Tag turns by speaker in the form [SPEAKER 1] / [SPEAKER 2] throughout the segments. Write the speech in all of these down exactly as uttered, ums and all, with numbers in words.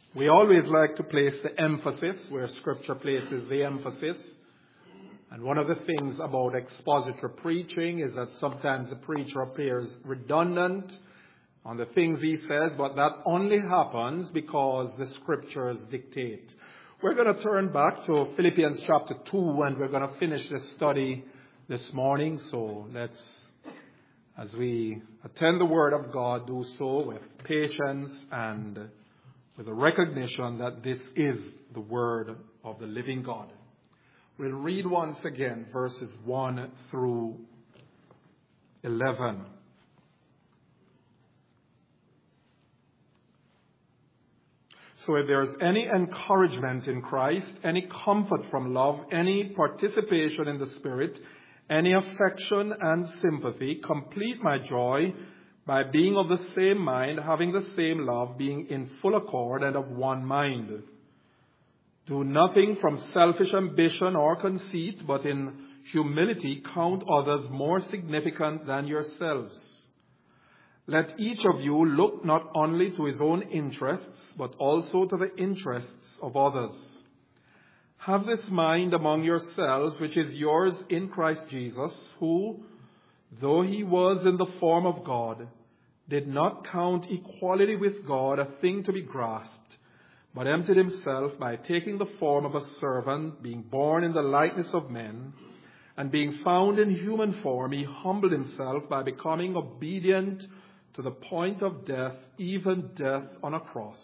[SPEAKER 1] We always like to place the emphasis where Scripture places the emphasis. And one of the things about expository preaching is that sometimes the preacher appears redundant on the things he says, but that only happens because the Scriptures dictate. We're going to turn back to Philippians chapter two, and we're going to finish this study this morning. So let's, as we attend the Word of God, do so with patience and with a recognition that this is the Word of the living God. We'll read once again verses one through eleven. So if there is any encouragement in Christ, any comfort from love, any participation in the Spirit, any affection and sympathy, complete my joy by being of the same mind, having the same love, being in full accord and of one mind. Do nothing from selfish ambition or conceit, but in humility count others more significant than yourselves. Let each of you look not only to his own interests, but also to the interests of others. Have this mind among yourselves, which is yours in Christ Jesus, who, though he was in the form of God, did not count equality with God a thing to be grasped, but emptied himself by taking the form of a servant, being born in the likeness of men, and being found in human form, he humbled himself by becoming obedient to the point of death, even death on a cross.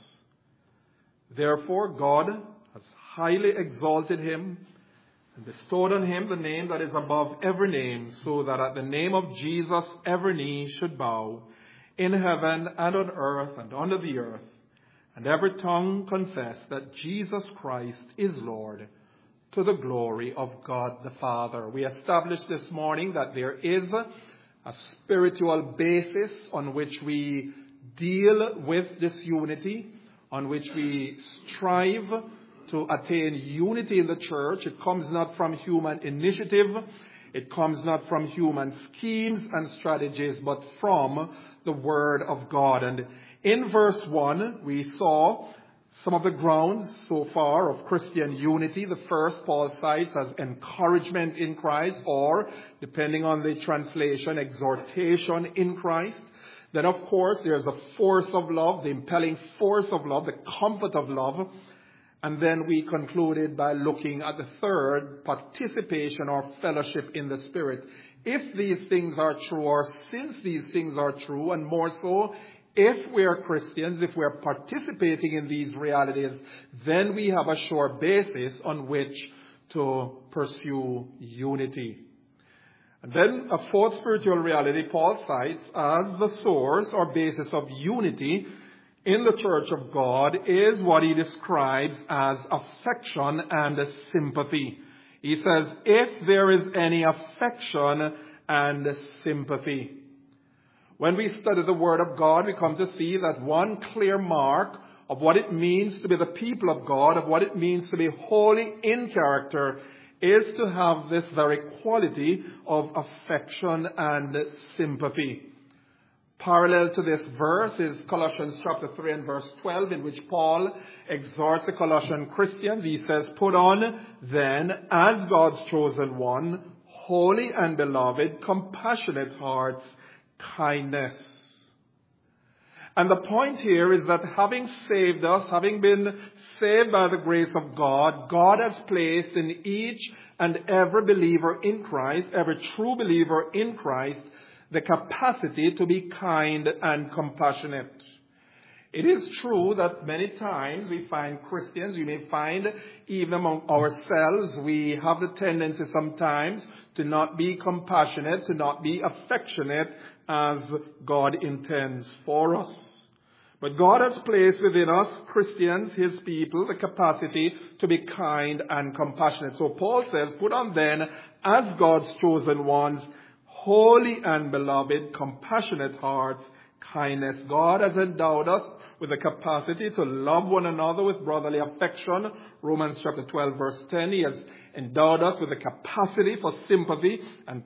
[SPEAKER 1] Therefore God has highly exalted him and bestowed on him the name that is above every name, so that at the name of Jesus every knee should bow, in heaven and on earth and under the earth, and every tongue confess that Jesus Christ is Lord, to the glory of God the Father. We established this morning that there is a spiritual basis on which we deal with this unity, on which we strive to attain unity in the church. It comes not from human initiative, it comes not from human schemes and strategies, but from the Word of God. And in verse one, we saw some of the grounds so far of Christian unity. The first Paul cites as encouragement in Christ, or, depending on the translation, exhortation in Christ. Then, of course, there's the force of love, the impelling force of love, the comfort of love. And then we concluded by looking at the third, participation or fellowship in the Spirit. If these things are true, or since these things are true, and more so, if we are Christians, if we are participating in these realities, then we have a sure basis on which to pursue unity. And then a fourth spiritual reality Paul cites as the source or basis of unity in the church of God is what he describes as affection and sympathy. He says, if there is any affection and sympathy. When we study the Word of God, we come to see that one clear mark of what it means to be the people of God, of what it means to be holy in character, is to have this very quality of affection and sympathy. Parallel to this verse is Colossians chapter three and verse twelve, in which Paul exhorts the Colossian Christians. He says, put on then, as God's chosen one, holy and beloved, compassionate hearts, kindness. And the point here is that having saved us, having been saved by the grace of God, God has placed in each and every believer in Christ, every true believer in Christ, the capacity to be kind and compassionate. It is true that many times we find Christians, we may find even among ourselves, we have the tendency sometimes to not be compassionate, to not be affectionate as God intends for us. But God has placed within us, Christians, his people, the capacity to be kind and compassionate. So Paul says, put on then, as God's chosen ones, holy and beloved, compassionate hearts, kindness. God has endowed us with the capacity to love one another with brotherly affection. Romans chapter twelve verse ten. He has endowed us with the capacity for sympathy and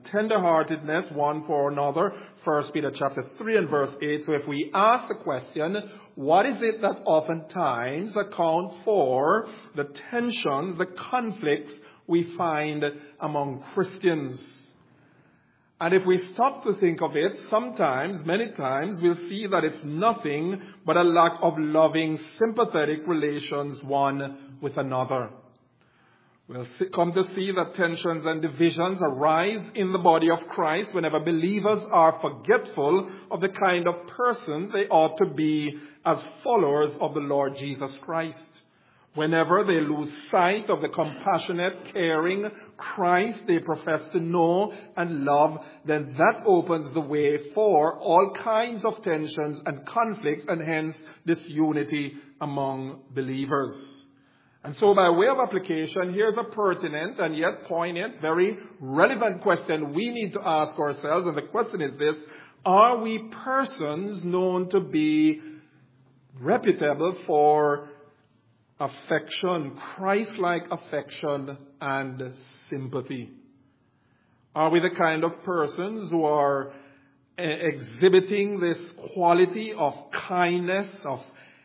[SPEAKER 1] tenderheartedness one for another. First Peter chapter three and verse eight. So if we ask the question, what is it that oftentimes account for the tensions, the conflicts we find among Christians? And if we stop to think of it, sometimes, many times, we'll see that it's nothing but a lack of loving, sympathetic relations one with another. We'll come to see that tensions and divisions arise in the body of Christ whenever believers are forgetful of the kind of persons they ought to be as followers of the Lord Jesus Christ. Whenever they lose sight of the compassionate, caring Christ they profess to know and love, then that opens the way for all kinds of tensions and conflicts and hence disunity among believers. And so by way of application, here's a pertinent and yet poignant, very relevant question we need to ask ourselves. And the question is this: are we persons known to be reputable for affection, Christ-like affection and sympathy? Are we the kind of persons who are exhibiting this quality of kindness, of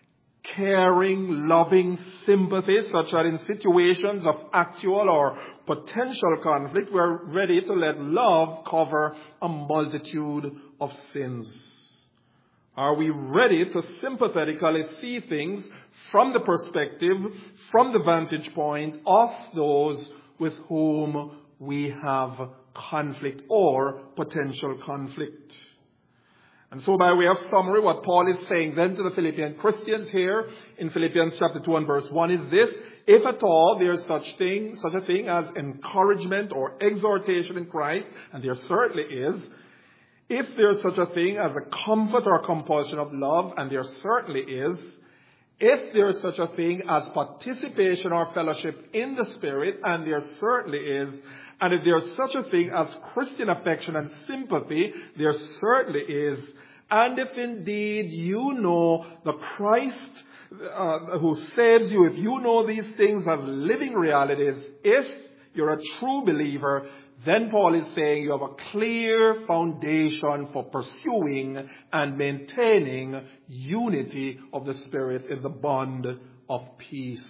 [SPEAKER 1] caring, loving sympathy, such that in situations of actual or potential conflict, we're ready to let love cover a multitude of sins? Are we ready to sympathetically see things from the perspective, from the vantage point of those with whom we have conflict or potential conflict? And so by way of summary, what Paul is saying then to the Philippian Christians here in Philippians chapter two and verse one is this: if at all there is such thing, such a thing as encouragement or exhortation in Christ, and there certainly is, if there is such a thing as a comfort or compulsion of love, and there certainly is, if there is such a thing as participation or fellowship in the Spirit, and there certainly is, and if there is such a thing as Christian affection and sympathy, there certainly is. And if indeed you know the Christ uh, who saves you, if you know these things as living realities, if you're a true believer, then Paul is saying you have a clear foundation for pursuing and maintaining unity of the Spirit in the bond of peace.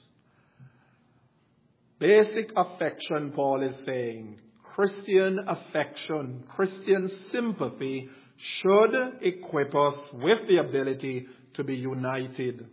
[SPEAKER 1] Basic affection, Paul is saying, Christian affection, Christian sympathy should equip us with the ability to be united.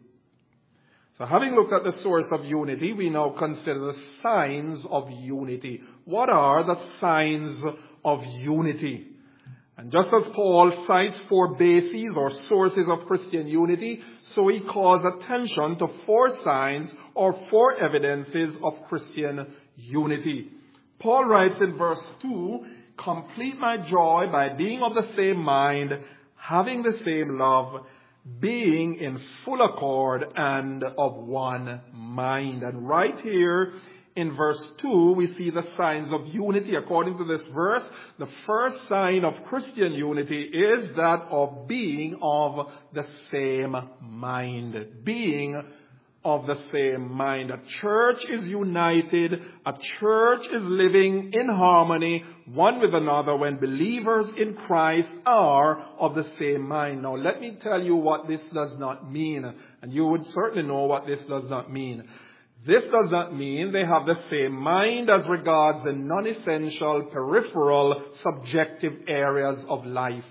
[SPEAKER 1] So having looked at the source of unity, we now consider the signs of unity. What are the signs of unity? And just as Paul cites four bases or sources of Christian unity, so he calls attention to four signs or four evidences of Christian unity. Paul writes in verse two, "Complete my joy by being of the same mind, having the same love, being in full accord and of one mind." And right here in verse two, we see the signs of unity. According to this verse, the first sign of Christian unity is that of being of the same mind. Being of the same mind. A church is united. A church is living in harmony one with another when believers in Christ are of the same mind. Now, let me tell you what this does not mean. And you would certainly know what this does not mean. This does not mean they have the same mind as regards the non-essential, peripheral, subjective areas of life.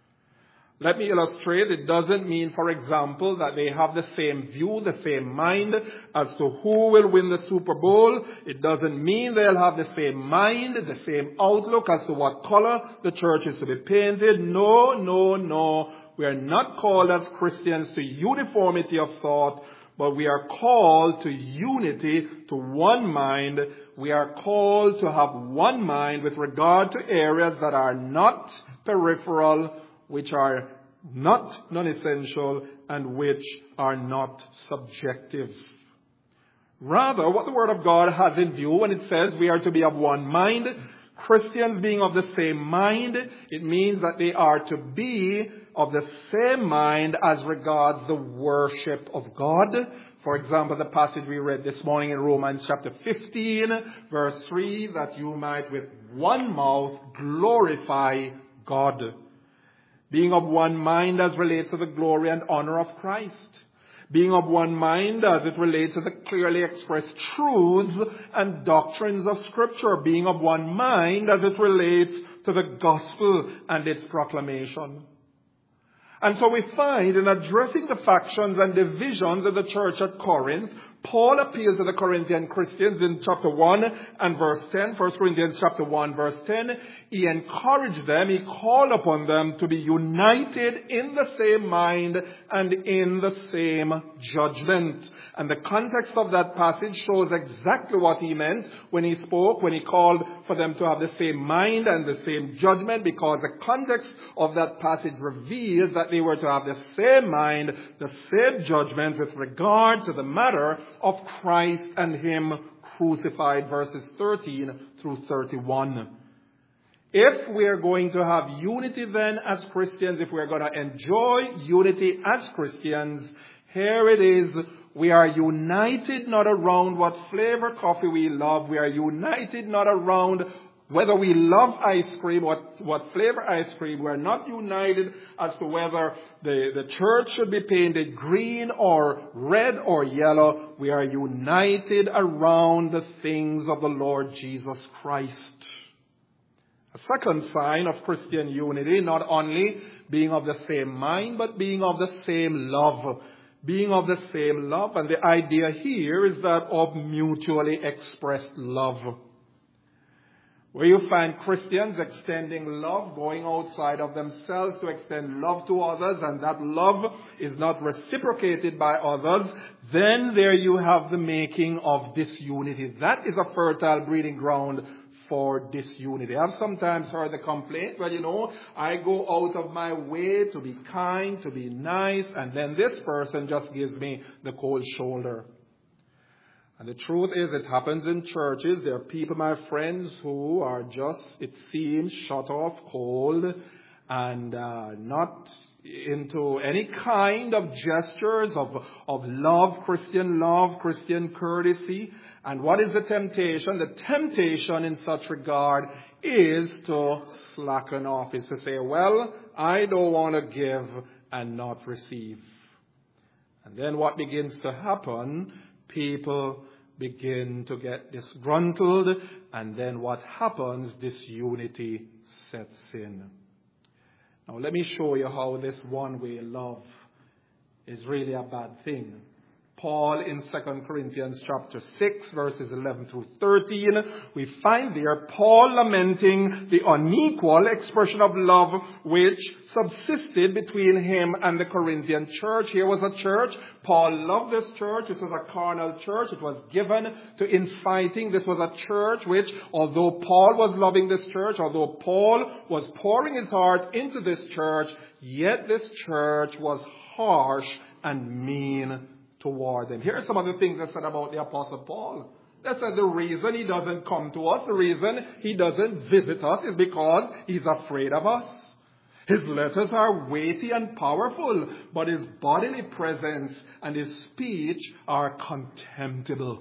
[SPEAKER 1] Let me illustrate. It doesn't mean, for example, that they have the same view, the same mind as to who will win the Super Bowl. It doesn't mean they'll have the same mind, the same outlook as to what color the church is to be painted. No, no, no. We are not called as Christians to uniformity of thought, but we are called to unity, to one mind. We are called to have one mind with regard to areas that are not peripheral, which are not non-essential, and which are not subjective. Rather, what the Word of God has in view when it says we are to be of one mind, Christians being of the same mind, it means that they are to be of the same mind as regards the worship of God. For example, the passage we read this morning in Romans chapter fifteen, verse three, that you might with one mouth glorify God. Being of one mind as relates to the glory and honor of Christ. Being of one mind as it relates to the clearly expressed truths and doctrines of Scripture. Being of one mind as it relates to the gospel and its proclamation. And so we find in addressing the factions and divisions of the church at Corinth, Paul appeals to the Corinthian Christians in chapter one and verse ten, First Corinthians chapter one verse ten. He encouraged them, he called upon them to be united in the same mind and in the same judgment. And the context of that passage shows exactly what he meant when he spoke, when he called for them to have the same mind and the same judgment, because the context of that passage reveals that they were to have the same mind, the same judgment with regard to the matter of Christ and Him crucified, verses thirteen through thirty-one. If we are going to have unity then as Christians, if we are going to enjoy unity as Christians, here it is. We are united not around what flavor coffee we love. We are united not around whether we love ice cream, what, what flavor ice cream. We are not united as to whether the, the church should be painted green or red or yellow. We are united around the things of the Lord Jesus Christ. A second sign of Christian unity, not only being of the same mind, but being of the same love. Being of the same love. And the idea here is that of mutually expressed love. Where you find Christians extending love, going outside of themselves to extend love to others, and that love is not reciprocated by others, then there you have the making of disunity. That is a fertile breeding ground for disunity. I've sometimes heard the complaint, well, you know, I go out of my way to be kind, to be nice, and then this person just gives me the cold shoulder. And the truth is, it happens in churches. There are people, my friends, who are just, it seems, shut off, cold, and uh, not into any kind of gestures of, of love, Christian love, Christian courtesy. And what is the temptation? The temptation in such regard is to slacken off, is to say, well, I don't want to give and not receive. And then what begins to happen? People begin to get disgruntled, and then what happens? Disunity sets in. Now let me show you how this one-way love is really a bad thing. Paul in Second Corinthians chapter six, verses eleven through thirteen, we find there Paul lamenting the unequal expression of love which subsisted between him and the Corinthian church. Here was a church. Paul loved this church. It was a carnal church. It was given to infighting. This was a church which, although Paul was loving this church, although Paul was pouring his heart into this church, yet this church was harsh and mean toward them. Here are some of the things that said about the Apostle Paul. They said the reason he doesn't come to us, the reason he doesn't visit us is because he's afraid of us. His letters are weighty and powerful, but his bodily presence and his speech are contemptible.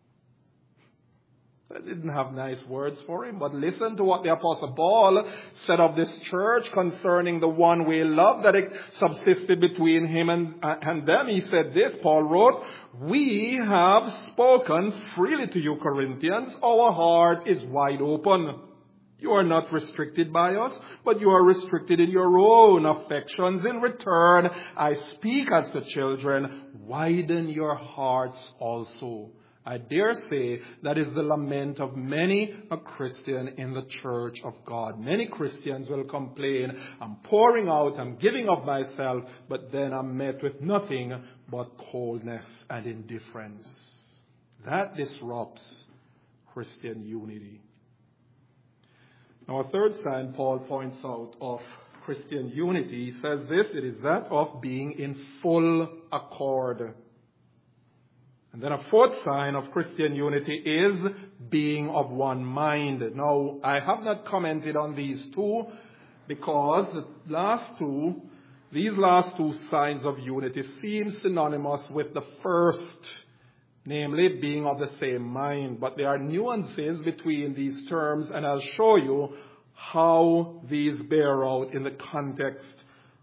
[SPEAKER 1] They didn't have nice words for him, but listen to what the Apostle Paul said of this church concerning the one-way love that subsisted between him and, and them. He said this, Paul wrote, "We have spoken freely to you, Corinthians. Our heart is wide open. You are not restricted by us, but you are restricted in your own affections. In return, I speak as to children. Widen your hearts also." I dare say that is the lament of many a Christian in the church of God. Many Christians will complain, I'm pouring out, I'm giving of myself, but then I'm met with nothing but coldness and indifference. That disrupts Christian unity. Now, a third sign Paul points out of Christian unity, he says this, it is that of being in full accord. And then a fourth sign of Christian unity is being of one mind. Now, I have not commented on these two because the last two, these last two signs of unity seem synonymous with the first, namely being of the same mind. But there are nuances between these terms, and I'll show you how these bear out in the context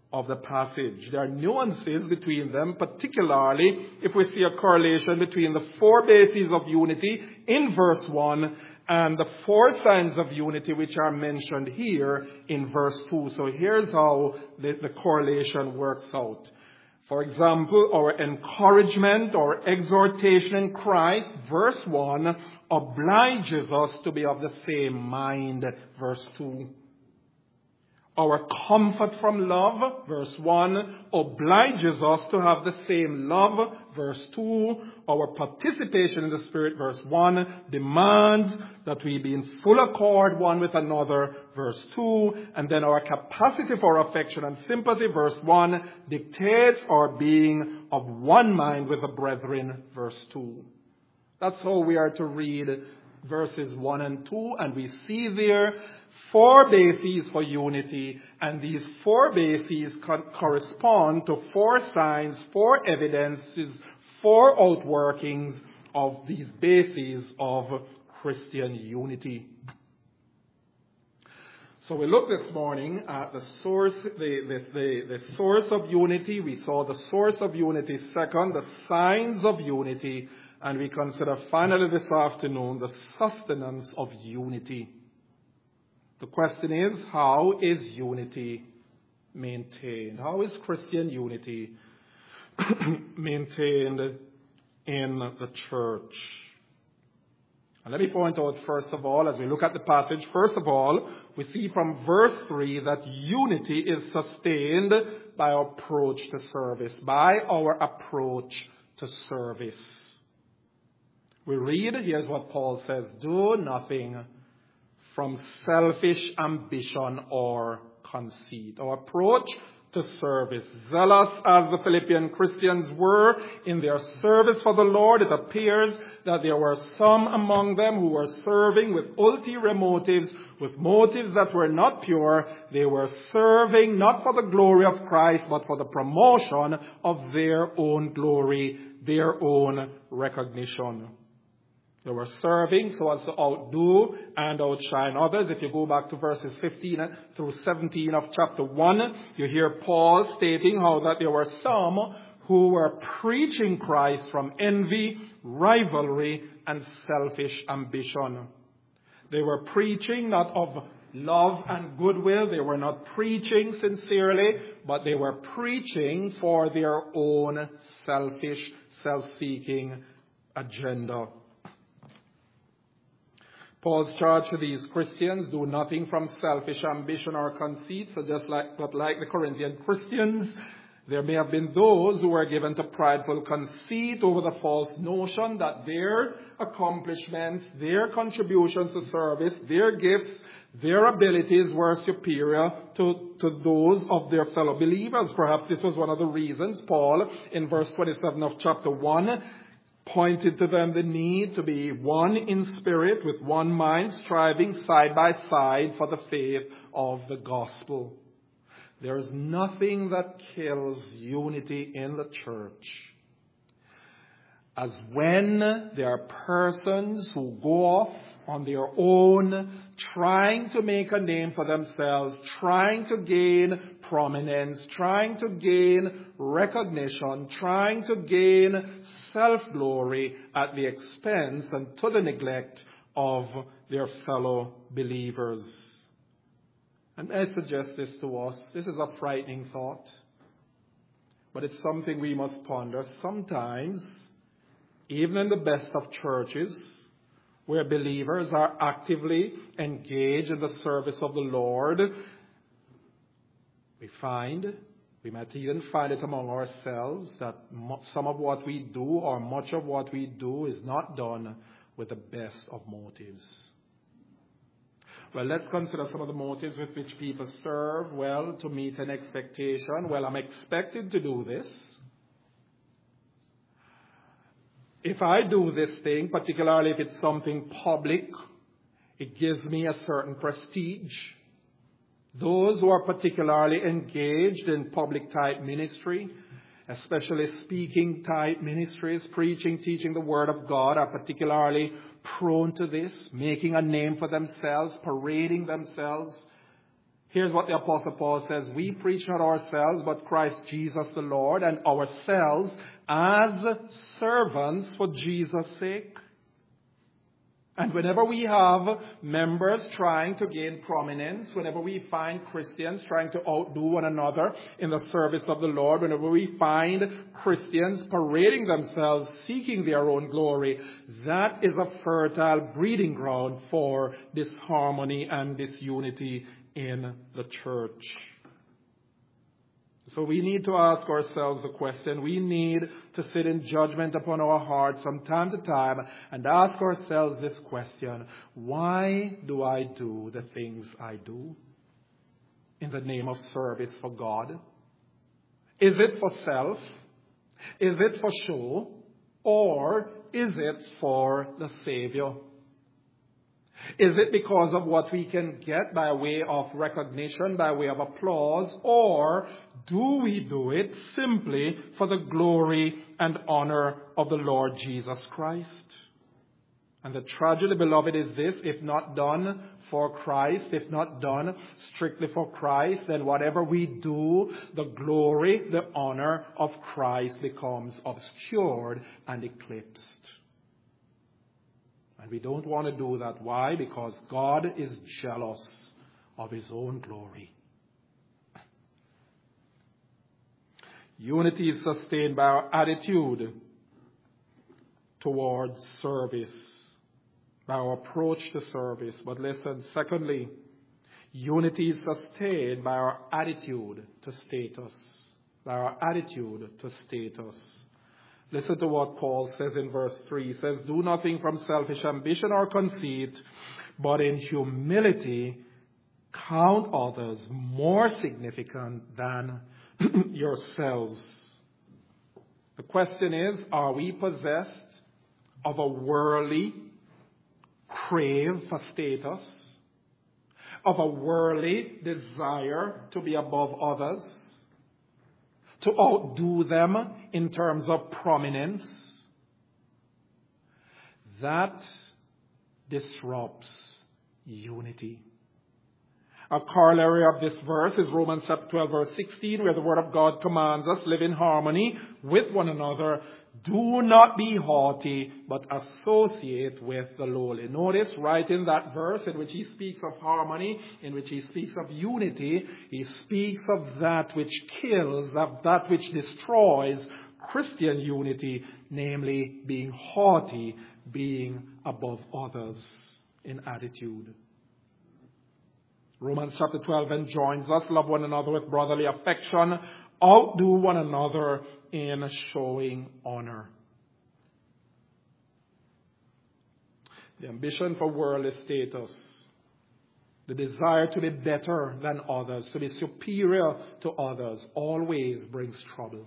[SPEAKER 1] of the passage. There are nuances between them, particularly if we see a correlation between the four bases of unity in verse one and the four signs of unity which are mentioned here in verse two. So here's how the, the correlation works out. For example, our encouragement or exhortation in Christ, verse one, obliges us to be of the same mind, verse two. Our comfort from love, verse one, obliges us to have the same love, verse two. Our participation in the Spirit, verse one, demands that we be in full accord one with another, verse two. And then our capacity for affection and sympathy, verse one, dictates our being of one mind with the brethren, verse two. That's how we are to read verses one and two, and we see there four bases for unity, and these four bases co- correspond to four signs, four evidences, four outworkings of these bases of Christian unity. So we looked this morning at the source, the, the, the, the source of unity. We saw the source of unity. Second, the signs of unity. And we consider finally this afternoon the sustenance of unity. The question is, how is unity maintained? How is Christian unity maintained in the church? And let me point out, first of all, as we look at the passage, first of all, we see from verse three that unity is sustained by our approach to service, by our approach to service. We read, here's what Paul says, do nothing from selfish ambition or conceit. Our approach to service. Zealous as the Philippian Christians were in their service for the Lord, it appears that there were some among them who were serving with ulterior motives, with motives that were not pure. They were serving not for the glory of Christ, but for the promotion of their own glory, their own recognition. They were serving so as to outdo and outshine others. If you go back to verses fifteen through seventeen of chapter one, you hear Paul stating how that there were some who were preaching Christ from envy, rivalry, and selfish ambition. They were preaching not of love and goodwill. They were not preaching sincerely, but they were preaching for their own selfish, self-seeking agenda. Paul's charge to these Christians, do nothing from selfish ambition or conceit. So just like, but like the Corinthian Christians, there may have been those who were given to prideful conceit over the false notion that their accomplishments, their contributions to service, their gifts, their abilities were superior to, to those of their fellow believers. Perhaps this was one of the reasons Paul, in verse twenty-seven of chapter one, pointed to them the need to be one in spirit, with one mind, striving side by side for the faith of the gospel. There is nothing that kills unity in the church as when there are persons who go off on their own, trying to make a name for themselves, trying to gain prominence, trying to gain recognition, trying to gain self-glory at the expense and to the neglect of their fellow believers. And I suggest this to us. This is a frightening thought, but it's something we must ponder. Sometimes, even in the best of churches, where believers are actively engaged in the service of the Lord, we find, we might even find it among ourselves, that some of what we do or much of what we do is not done with the best of motives. Well, let's consider some of the motives with which people serve. Well, to meet an expectation. Well, I'm expected to do this. If I do this thing, particularly if it's something public, it gives me a certain prestige. Those who are particularly engaged in public type ministry, especially speaking type ministries, preaching, teaching the word of God, are particularly prone to this, making a name for themselves, parading themselves. Here's what the Apostle Paul says. We preach not ourselves, but Christ Jesus the Lord, and ourselves as servants for Jesus' sake. And whenever we have members trying to gain prominence, whenever we find Christians trying to outdo one another in the service of the Lord, whenever we find Christians parading themselves, seeking their own glory, that is a fertile breeding ground for disharmony and disunity in the church. So we need to ask ourselves the question. We need to sit in judgment upon our hearts from time to time and ask ourselves this question. Why do I do the things I do in the name of service for God? Is it for self? Is it for show? Or is it for the Savior? Is it because of what we can get by way of recognition, by way of applause, or do we do it simply for the glory and honor of the Lord Jesus Christ? And the tragedy, beloved, is this: if not done for Christ, if not done strictly for Christ, then whatever we do, the glory, the honor of Christ becomes obscured and eclipsed. And we don't want to do that. Why? Because God is jealous of his own glory. Unity is sustained by our attitude towards service, by our approach to service. But listen, secondly, unity is sustained by our attitude to status, by our attitude to status. Listen to what Paul says in verse three. He says, do nothing from selfish ambition or conceit, but in humility count others more significant than yourselves. The question is, are we possessed of a worldly crave for status, of a worldly desire to be above others, to outdo them in terms of prominence? That disrupts unity. A corollary of this verse is Romans chapter twelve, verse sixteen, where the Word of God commands us, live in harmony with one another. Do not be haughty, but associate with the lowly. Notice right in that verse in which he speaks of harmony, in which he speaks of unity, he speaks of that which kills, of that which destroys Christian unity, namely being haughty, being above others in attitude. Romans chapter twelve enjoins us, love one another with brotherly affection, outdo one another in showing honor. The ambition for worldly status, the desire to be better than others, to be superior to others, always brings trouble.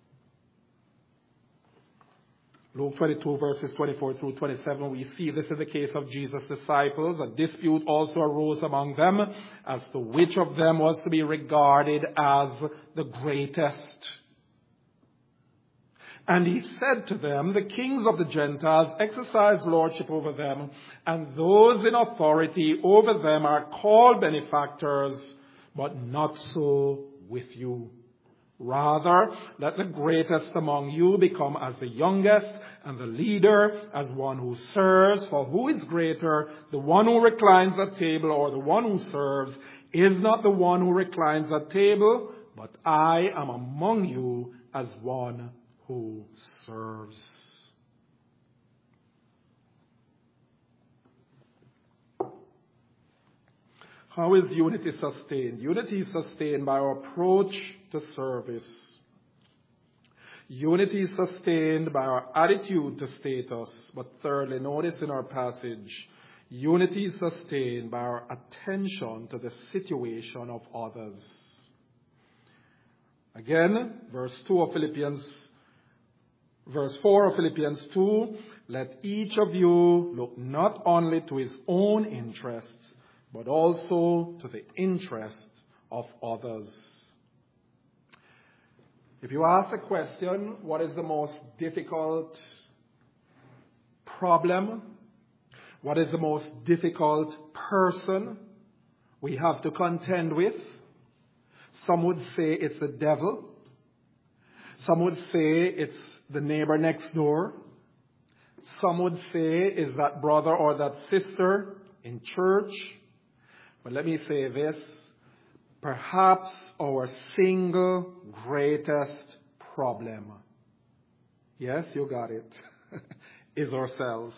[SPEAKER 1] Luke twenty-two, verses twenty-four through twenty-seven, we see this in the case of Jesus' disciples. A dispute also arose among them as to which of them was to be regarded as the greatest. And he said to them, the kings of the Gentiles exercise lordship over them, and those in authority over them are called benefactors, but not so with you. Rather, let the greatest among you become as the youngest, and the leader as one who serves. For who is greater, the one who reclines at table or the one who serves? Is not the one who reclines at table, but I am among you as one who serves. How is unity sustained? Unity is sustained by our approach to service. Unity is sustained by our attitude to status. But thirdly, notice in our passage, unity is sustained by our attention to the situation of others. Again, verse two of Philippians, verse four of Philippians two, let each of you look not only to his own interests, but also to the interest of others. If you ask the question, what is the most difficult problem? What is the most difficult person? we have to contend with. Some would say it's the devil. Some would say it's the neighbor next door. Some would say it's that brother or that sister in church. But let me say this. Perhaps our single greatest problem, yes, you got it, is ourselves.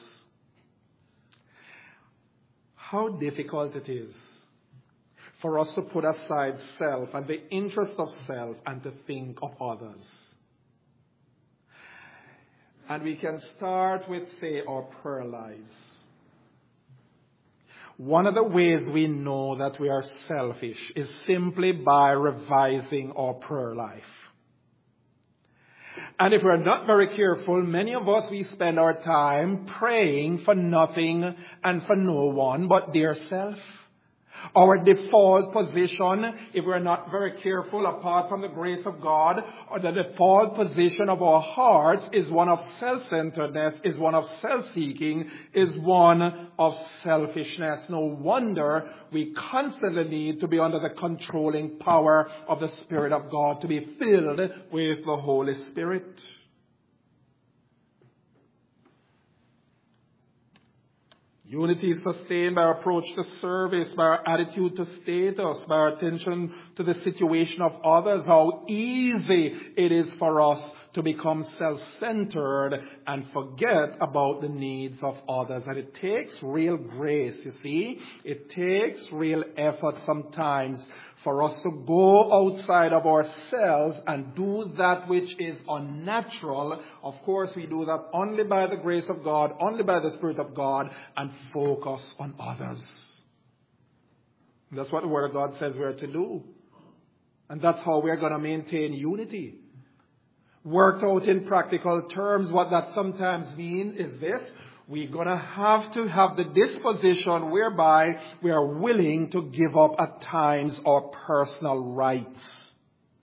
[SPEAKER 1] How difficult it is for us to put aside self and the interest of self and to think of others. And we can start with, say, our prayer lives. One of the ways we know that we are selfish is simply by revising our prayer life. And if we're not very careful, many of us, we spend our time praying for nothing and for no one but dear self. Our default position, if we're not very careful, apart from the grace of God, or the default position of our hearts is one of self-centeredness, is one of self-seeking, is one of selfishness. No wonder we constantly need to be under the controlling power of the Spirit of God, to be filled with the Holy Spirit. Unity is sustained by our approach to service, by our attitude to status, by our attention to the situation of others. How easy it is for us to become self-centered and forget about the needs of others. And it takes real grace, you see. It takes real effort sometimes for us to go outside of ourselves and do that which is unnatural. Of course, we do that only by the grace of God, only by the Spirit of God, and focus on others. And that's what the Word of God says we're to do. And that's how we're going to maintain unity. Worked out in practical terms, what that sometimes means is this. We're going to have to have the disposition whereby we are willing to give up at times our personal rights.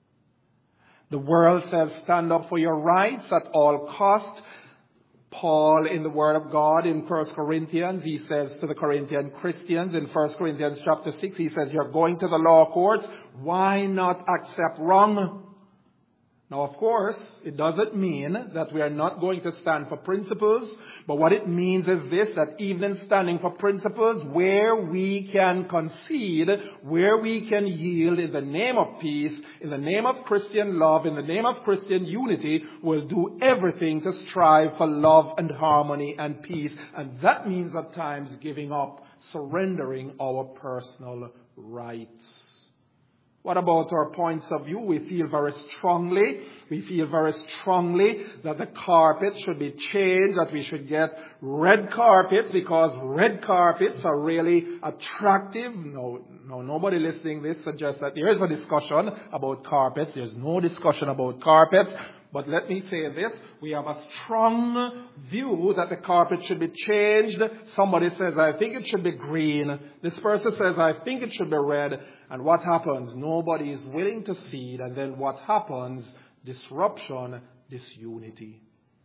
[SPEAKER 1] The world says stand up for your rights at all cost. Paul, in the Word of God, in First Corinthians, he says to the Corinthian Christians, in First Corinthians chapter six, he says, you're going to the law courts. Why not accept wrong? Now, of course, it doesn't mean that we are not going to stand for principles, but what it means is this, that even standing for principles, where we can concede, where we can yield in the name of peace, in the name of Christian love, in the name of Christian unity, we'll do everything to strive for love and harmony and peace. And that means at times giving up, surrendering our personal rights. What about our points of view? We feel very strongly, we feel very strongly that the carpet should be changed, that we should get red carpets because red carpets are really attractive. No, no, nobody listening to this suggests that there is a discussion about carpets. There's no discussion about carpets. But let me say this, we have a strong view that the carpet should be changed. Somebody says, I think it should be green. This person says, I think it should be red. And what happens? Nobody is willing to see it. And then what happens? Disruption, disunity.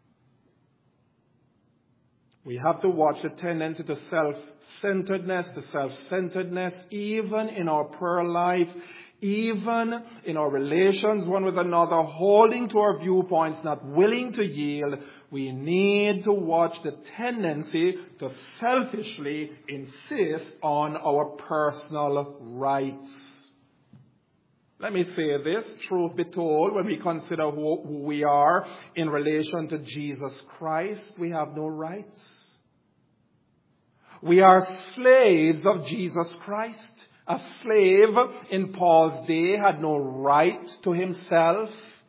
[SPEAKER 1] We have to watch the tendency to self-centeredness, to self-centeredness, even in our prayer life, even in our relations one with another, holding to our viewpoints, not willing to yield. We need to watch the tendency to selfishly insist on our personal rights. Let me say this, truth be told, when we consider who, who we are in relation to Jesus Christ, we have no rights. We are slaves of Jesus Christ. A slave in Paul's day had no right to himself.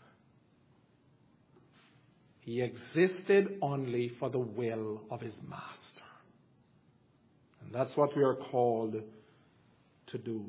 [SPEAKER 1] He existed only for the will of his master. And that's what we are called to do.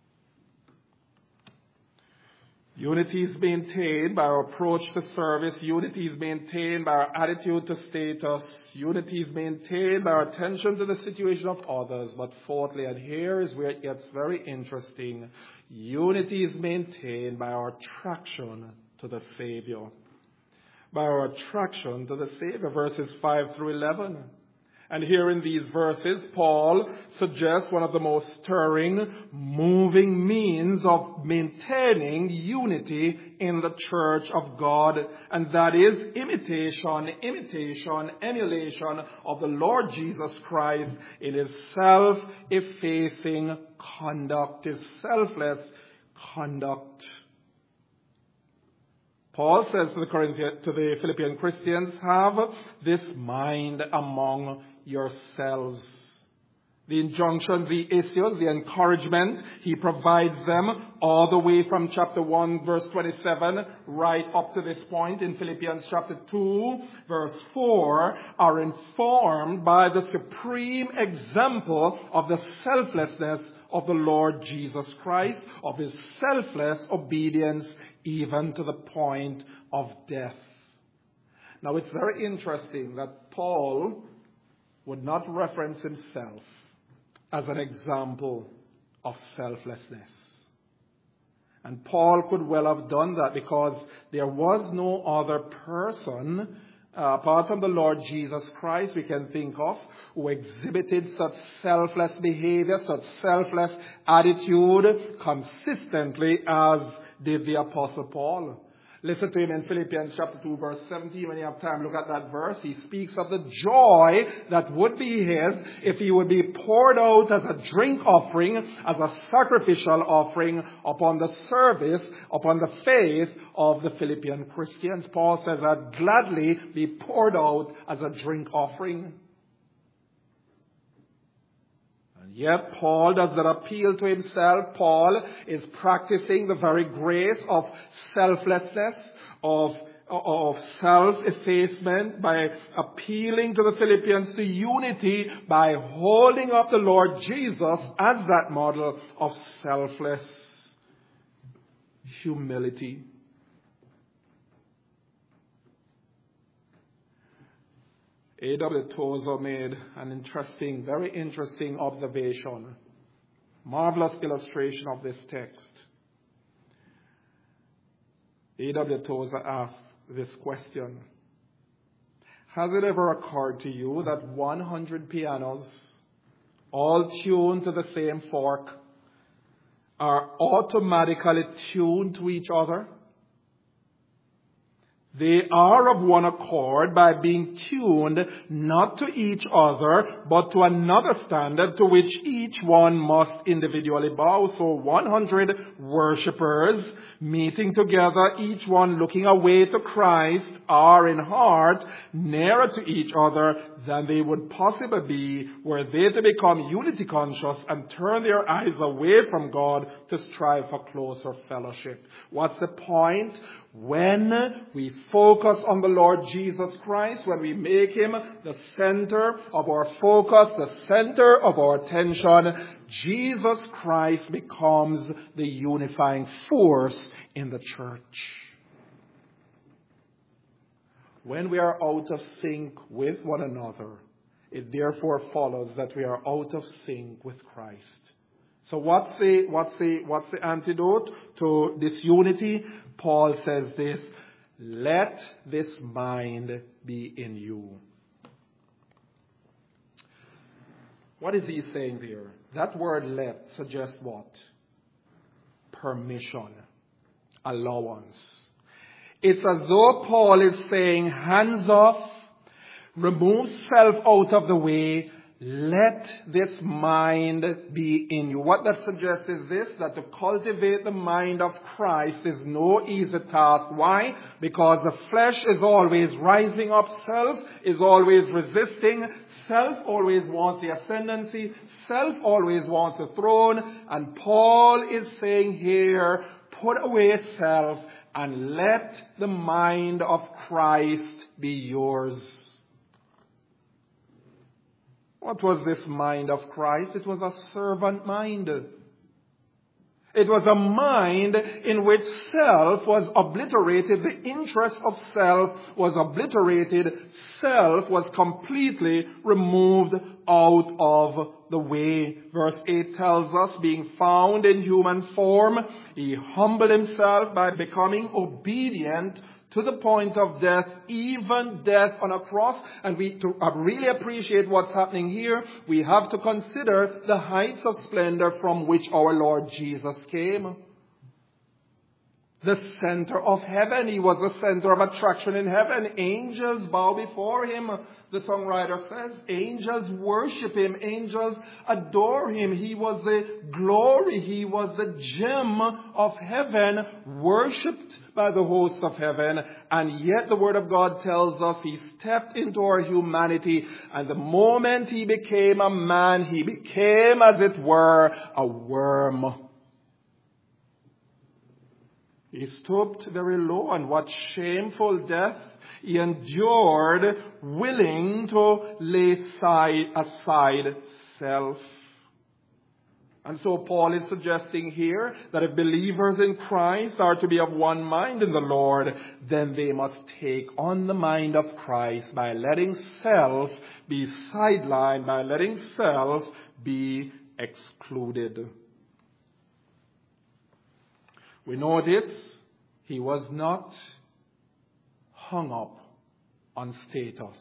[SPEAKER 1] Unity is maintained by our approach to service. Unity is maintained by our attitude to status. Unity is maintained by our attention to the situation of others. But fourthly, and here is where it gets very interesting, unity is maintained by our attraction to the Savior. By our attraction to the Savior, verses five through eleven. And here in these verses, Paul suggests one of the most stirring, moving means of maintaining unity in the church of God, and that is imitation, imitation, emulation of the Lord Jesus Christ in his self-effacing conduct, his selfless conduct. Paul says to the Corinthian, to the Philippian Christians, have this mind among yourselves. The injunctions, the issues, the encouragement, he provides them all the way from chapter one, verse twenty-seven, right up to this point in Philippians chapter two, verse four, are informed by the supreme example of the selflessness of the Lord Jesus Christ, of his selfless obedience even to the point of death. Now it's very interesting that Paul would not reference himself as an example of selflessness. And Paul could well have done that because there was no other person Uh, apart from the Lord Jesus Christ we can think of who exhibited such selfless behavior, such selfless attitude consistently as did the Apostle Paul. Listen to him in Philippians chapter two, verse seventeen. When you have time, look at that verse. He speaks of the joy that would be his if he would be poured out as a drink offering, as a sacrificial offering upon the service, upon the faith of the Philippian Christians. Paul says, I'd gladly be poured out as a drink offering. Yet Paul does not appeal to himself. Paul is practicing the very grace of selflessness, of, of self-effacement by appealing to the Philippians to unity by holding up the Lord Jesus as that model of selfless humility. A W Tozer made an interesting, very interesting observation, marvelous illustration of this text. A W Tozer asked this question: has it ever occurred to you that one hundred pianos, all tuned to the same fork, are automatically tuned to each other? They are of one accord by being tuned not to each other, but to another standard to which each one must individually bow. So one hundred worshippers meeting together, each one looking away to Christ, are in heart nearer to each other than they would possibly be were they to become unity conscious and turn their eyes away from God to strive for closer fellowship. What's the point? When we focus on the Lord Jesus Christ, when we make him the center of our focus, the center of our attention, Jesus Christ becomes the unifying force in the church. When we are out of sync with one another, it therefore follows that we are out of sync with Christ. So what's the, what's the, what's the antidote to disunity? Paul says this: let this mind be in you. What is he saying there? That word let suggests what? Permission, allowance. It's as though Paul is saying, hands off, remove self out of the way, let this mind be in you. What that suggests is this, that to cultivate the mind of Christ is no easy task. Why? Because the flesh is always rising up, self is always resisting, self always wants the ascendancy, self always wants a throne, and Paul is saying here, put away self and let the mind of Christ be yours. What was this mind of Christ? It was a servant mind. It was a mind in which self was obliterated. The interest of self was obliterated. Self was completely removed out of the way. Verse eight tells us, being found in human form, he humbled himself by becoming obedient to the point of death, even death on a cross. And we to really appreciate what's happening here, we have to consider the heights of splendor from which our Lord Jesus came. The center of heaven. He was the center of attraction in heaven. Angels bow before him. The songwriter says, angels worship him. Angels adore him. He was the glory. He was the gem of heaven, worshipped by the hosts of heaven. And yet the Word of God tells us he stepped into our humanity. And the moment he became a man, he became, as it were, a worm. He stooped very low, and what shameful death he endured, willing to lay aside, aside self. And so Paul is suggesting here that if believers in Christ are to be of one mind in the Lord, then they must take on the mind of Christ by letting self be sidelined, by letting self be excluded. We notice he was not hung up on status.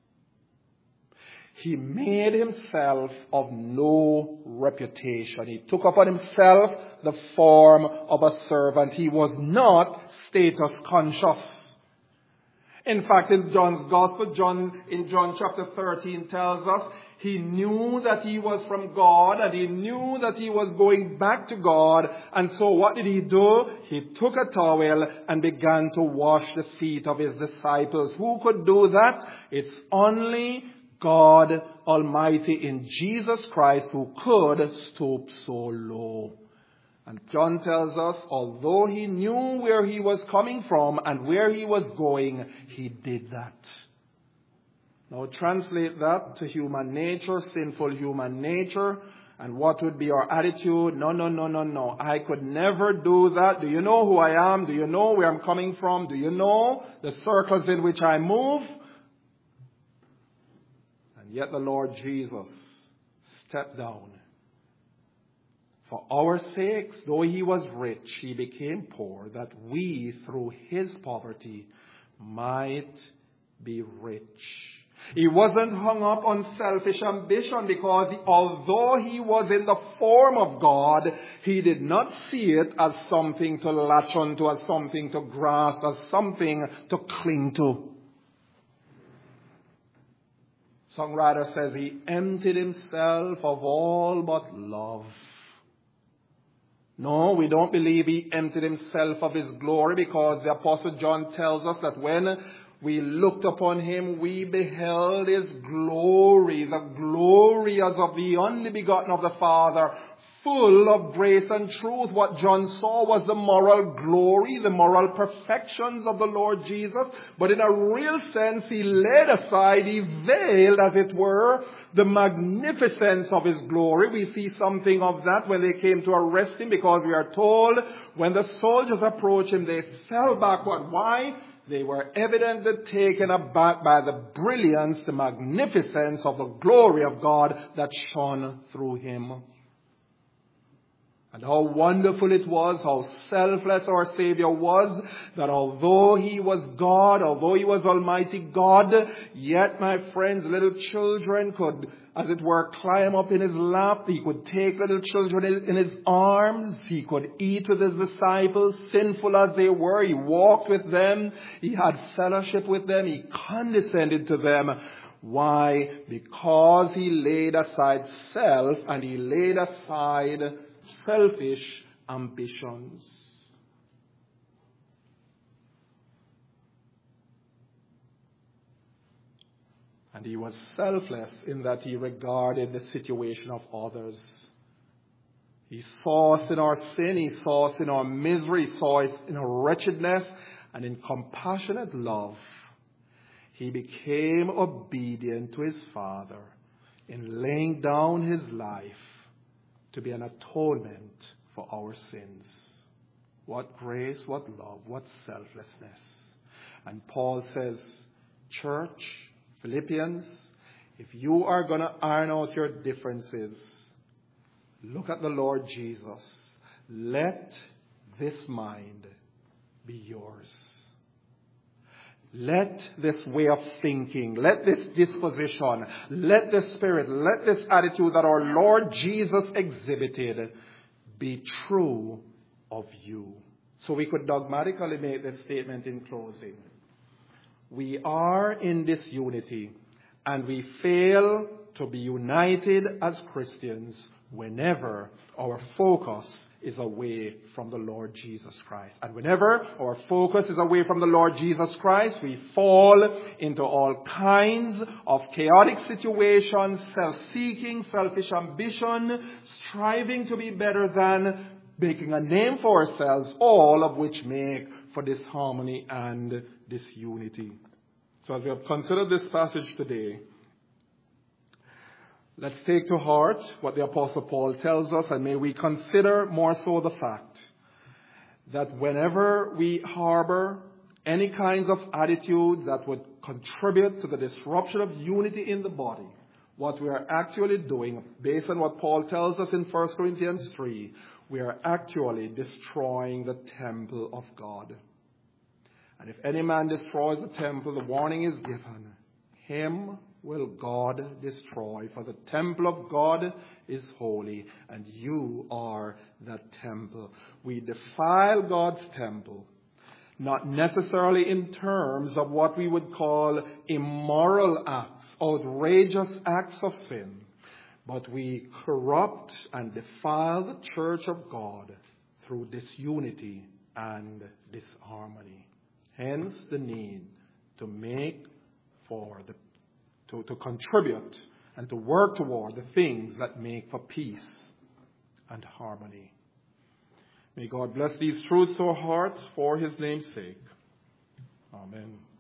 [SPEAKER 1] He made himself of no reputation. He took upon himself the form of a servant. He was not status conscious. In fact, in John's Gospel, John in John chapter thirteen tells us he knew that he was from God, and he knew that he was going back to God. And so what did he do? He took a towel and began to wash the feet of his disciples. Who could do that? It's only God Almighty in Jesus Christ who could stoop so low. And John tells us, although he knew where he was coming from and where he was going, he did that. Now translate that to human nature, sinful human nature, and what would be our attitude? No, no, no, no, no. I could never do that. Do you know who I am? Do you know where I'm coming from? Do you know the circles in which I move? And yet the Lord Jesus stepped down. For our sakes, though he was rich, he became poor, that we, through his poverty, might be rich. He wasn't hung up on selfish ambition, because he, although he was in the form of God, he did not see it as something to latch onto, as something to grasp, as something to cling to. Songwriter says he emptied himself of all but love. No, we don't believe he emptied himself of his glory, because the Apostle John tells us that when we looked upon him, we beheld his glory, the glory as of the only begotten of the Father, full of grace and truth. What John saw was the moral glory, the moral perfections of the Lord Jesus. But in a real sense, he laid aside, he veiled, as it were, the magnificence of his glory. We see something of that when they came to arrest him, because we are told when the soldiers approached him, they fell backward. Why? They were evidently taken aback by the brilliance, the magnificence of the glory of God that shone through him. And how wonderful it was, how selfless our Savior was, that although he was God, although he was Almighty God, yet, my friends, little children could, as it were, climb up in his lap. He could take little children in his arms. He could eat with his disciples, sinful as they were. He walked with them. He had fellowship with them. He condescended to them. Why? Because he laid aside self, and he laid aside selfish ambitions. And he was selfless in that he regarded the situation of others. He saw us in our sin, he saw us in our misery, he saw us in our wretchedness, and in compassionate love, he became obedient to his Father in laying down his life to be an atonement for our sins. What grace, what love, what selflessness. And Paul says, church, Philippians, if you are going to iron out your differences, look at the Lord Jesus. Let this mind be yours. let this way of thinking, let this disposition, let this spirit, let this attitude that our Lord Jesus exhibited be true of you. So we could dogmatically make this statement in closing. We are in this unity, and we fail to be united as Christians whenever our focus is away from the Lord Jesus Christ. And whenever our focus is away from the Lord Jesus Christ, we fall into all kinds of chaotic situations, self-seeking, selfish ambition, striving to be better than, making a name for ourselves, all of which make for disharmony and disunity. So as we have considered this passage today, let's take to heart what the Apostle Paul tells us, and may we consider more so the fact that whenever we harbor any kinds of attitude that would contribute to the disruption of unity in the body, what we are actually doing, based on what Paul tells us in First Corinthians three, we are actually destroying the temple of God. And if any man destroys the temple, the warning is given, him will God destroy, for the temple of God is holy, and you are that temple. We defile God's temple, not necessarily in terms of what we would call immoral acts, outrageous acts of sin, but we corrupt and defile the church of God through disunity and disharmony. Hence the need to make for the To, to contribute and to work toward the things that make for peace and harmony. May God bless these truths to our hearts for his name's sake. Amen.